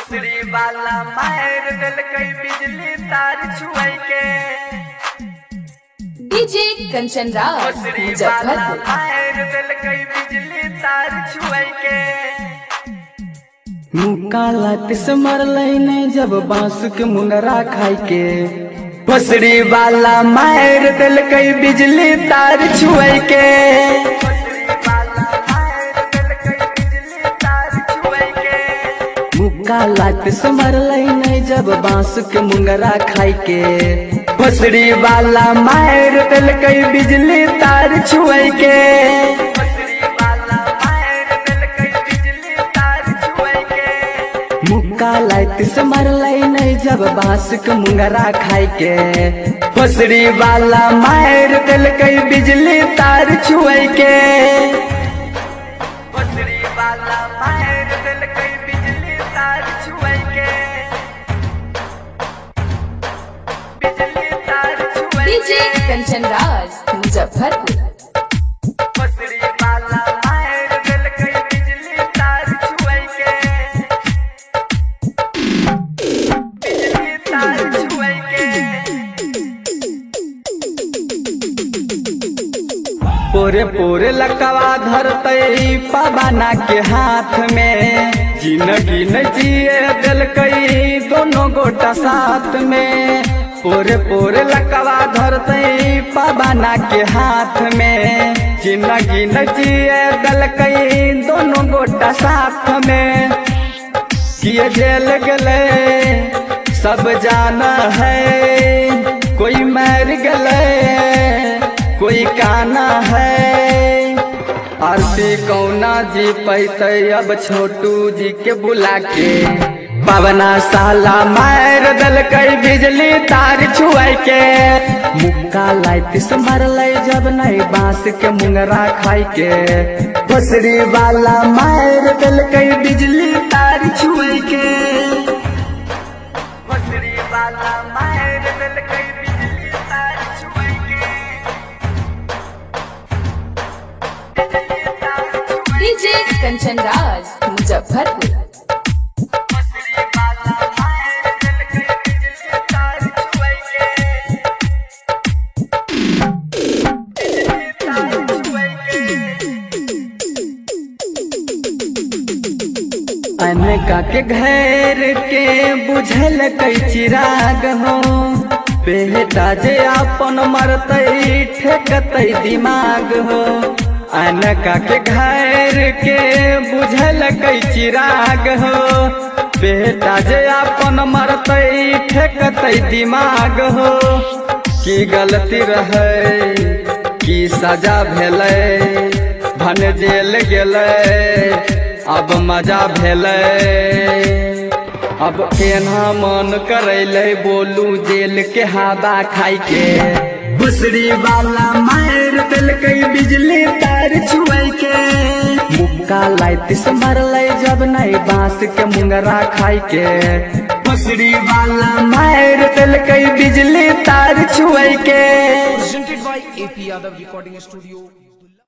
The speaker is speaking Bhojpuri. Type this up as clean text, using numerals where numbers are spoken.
भोसड़ी वाला मार दिल कई बिजली तार छुए के डीजे कंचन राज भोसड़ी वाला मार दिल कई बिजली तार छुए के मुकाला तिस मरलै ने जब बांस के मुनरा खाई के भोसड़ी वाला मार दिल कई बिजली तार छुए के मुकाला तिस मरलै ने जब बांस के मुनरा खाई के भोसड़ी वाला मार दिल कई बिजली तार छुए के मुकाला तिस मरलै ने जब बांस के मुनरा खाई के भोसड़ी वाला मार दिल कई बिजली तार छुए के भोसड़ी वाला मार दिल कई बिजली तार छुए के बिजली तार छुए डीजे कंचन राज मुजफ्फरपुर। भोसड़ी वाला मार दिल कई बिजली तार छुए के बिजली तार छुए के पोरे पोरे लकवा धरतै पवना के हाथ में जिंदगी न जिए दिल कई दोनों गोटा साथ में पोरे पोरे लकवा धरतै पवना के हाथ में जिंदगी न जिए दिल कई दोनों गोटा साथ में किए जेल गले सब जाना है कोई मर गले कोई काना है आरती कौना जी पैते अब छोटू जी के बुला के पवना साला मार दल कई बिजली तार छुए के मुक्का तिस मरलै जब नहीं बांस के मुंगरा खाई के भोसड़ी वाला मार दिल कई बिजली तार छुए के भोसड़ी वाला मार दिल कई बिजली तार छुए के बिजली तार छुए डीजे कंचन राज मुजफ्फरपुर। भोसड़ी वाला मार दिल कई बिजली तार छुए के बिजली तार छुए के अनका के घर के बुझल कई चिराग हो बेटा जे अपन मरतै ठेकतै दिमाग हो अनका के घर के बुझल कई चिराग हो बेटा जे अपन मरतै ठेकतै दिमाग हो की गलती रहे की सजा भेलै भन जेल गेलै अब मजा भेलै अब केना मन करैले बोलू जेल के हवा खाई के भोसड़ी वाला मार दिल कई बिजली तार छुए के मुक्का तिस मरलै जब नहीं बांस के मुंगरा खाई के भोसड़ी वाला मार दिल कई बिजली तार छुए के presented by AP Yadav Recording Studio